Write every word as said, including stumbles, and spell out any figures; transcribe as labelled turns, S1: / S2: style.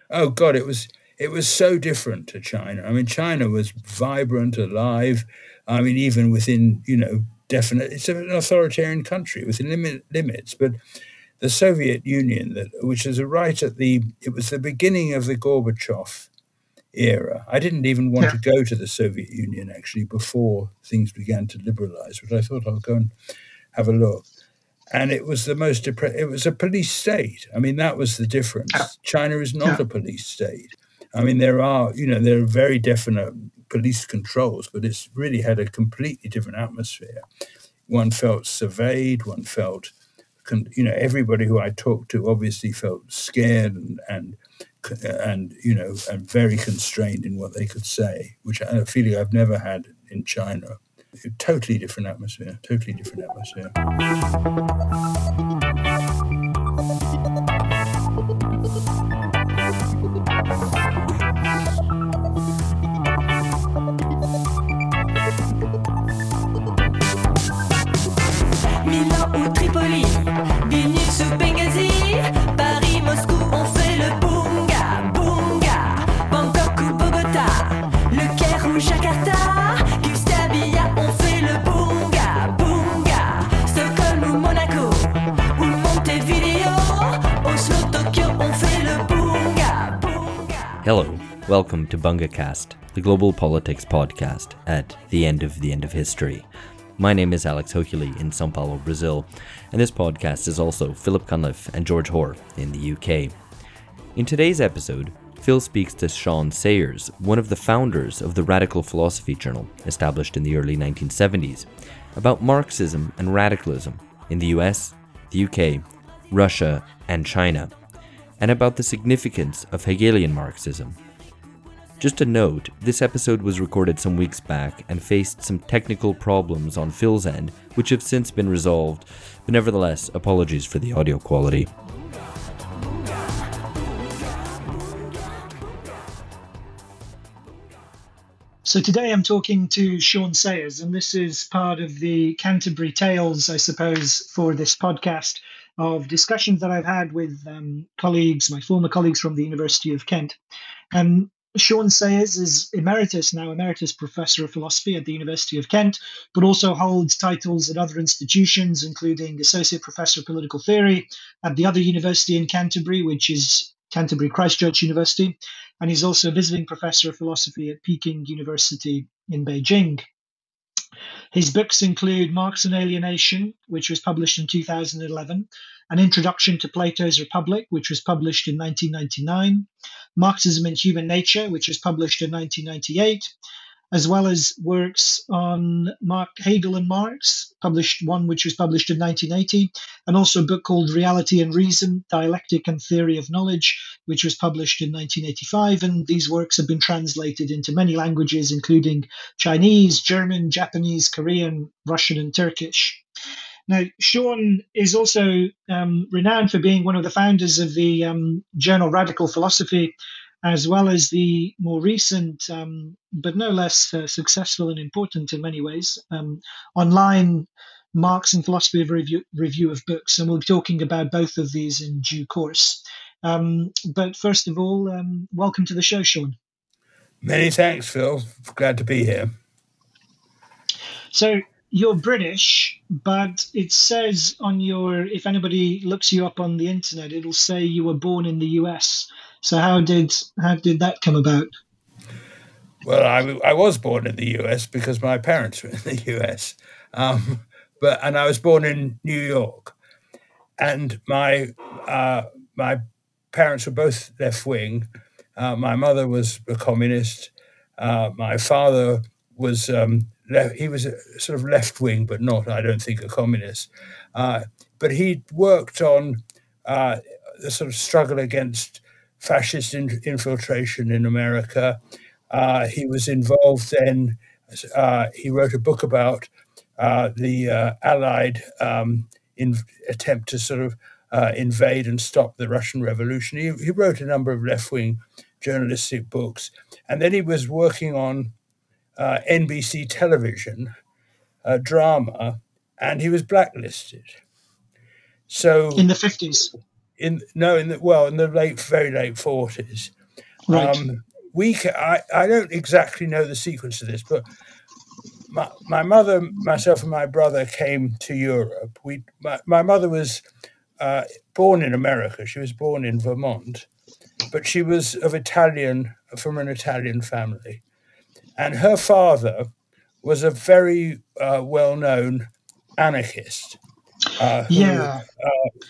S1: Oh God, it was it was so different to China. I mean, China was vibrant, alive. I mean, even within you know definite, it's an authoritarian country with limit, limits. But the Soviet Union, that which is right at the, it was the beginning of the Gorbachev era. I didn't even want
S2: Yeah.
S1: to go to the Soviet Union actually before things began to liberalize, but I thought I'll go and have a look. And it was the most depre- it was a police state. I mean, that was the
S2: Yeah.
S1: difference. China is not
S2: Yeah.
S1: a police state. I mean, there are, you know, there are very definite police controls, but it's really had a completely different atmosphere. One felt surveyed, one felt, con- you know, everybody who I talked to obviously felt scared and, and, and, you know, and very constrained in what they could say, which I a feeling I've never had in China. Totally different atmosphere, totally different atmosphere.
S3: Milan ou Tripoli, Vilnius ou Benghazi, Paris, Moscou, on fait le boonga, boonga, Bangkok ou Bogota, Le Caire ou Jakarta, Gustavia, on fait le boonga, boonga, Stockholm ou Monaco, ou Montevideo, Oslo, Tokyo, on fait le boonga, boonga.
S4: Hello, welcome to BungaCast, the global politics podcast at the end of the end of history. My name is Alex Hochuli in São Paulo, Brazil, and this podcast is also Philip Cunliffe and George Hoare in the U K. In today's episode, Phil speaks to Sean Sayers, one of the founders of the Radical Philosophy Journal, established in the early nineteen seventies, about Marxism and radicalism in the U S, the U K, Russia, and China, and about the significance of Hegelian Marxism. Just a note, this episode was recorded some weeks back and faced some technical problems on Phil's end, which have since been resolved, but nevertheless, apologies for the audio quality.
S2: So today I'm talking to Sean Sayers, and this is part of the Canterbury Tales, I suppose, for this podcast of discussions that I've had with um, colleagues, my former colleagues from the University of Kent. Um, Sean Sayers is emeritus, now emeritus professor of philosophy at the University of Kent, but also holds titles at other institutions, including associate professor of political theory at the other university in Canterbury, which is Canterbury Christ Church University. And he's also a visiting professor of philosophy at Peking University in Beijing. His books include Marx and Alienation, which was published in two thousand eleven, An Introduction to Plato's Republic, which was published in nineteen ninety-nine, Marxism and Human Nature, which was published in nineteen ninety-eight, as well as works on Mark Hegel and Marx, published one which was published in nineteen eighty, and also a book called Reality and Reason, Dialectic and Theory of Knowledge, which was published in nineteen eighty-five. And these works have been translated into many languages, including Chinese, German, Japanese, Korean, Russian, and Turkish. Now, Sean is also um, renowned for being one of the founders of the um, journal Radical Philosophy, as well as the more recent, um, but no less uh, successful and important in many ways, um, online Marx and Philosophy of review, review of books. And we'll be talking about both of these in due course. Um, but first of all, um, welcome to the show, Sean.
S1: Many thanks, Phil. Glad to be here.
S2: So you're British, but it says on your, if anybody looks you up on the internet, it'll say you were born in the U S. So how did how did that come about?
S1: Well, I, I was born in the U S because my parents were in the U S, um, but and I was born in New York, and my uh, my parents were both left wing. Uh, my mother was a communist. Uh, my father was um, le- he was a sort of left wing, but not, I don't think, a communist. Uh, but he worked on uh, the sort of struggle against fascist in- infiltration in America. Uh, he was involved then. Uh, he wrote a book about uh, the uh, Allied um, in, attempt to sort of uh, invade and stop the Russian Revolution. He, he wrote a number of left-wing journalistic books, and then he was working on uh, N B C television uh, drama, and he was blacklisted.
S2: In
S1: So
S2: the fifties.
S1: in no, in the well, in the late, very late forties.
S2: Right.
S1: Um, we, ca- I, I don't exactly know the sequence of this, but my, my mother, myself, and my brother came to Europe. We, my, my mother was uh, born in America. She was born in Vermont, but she was of Italian, from an Italian family, and her father was a very uh, well-known anarchist uh, who
S2: Yeah.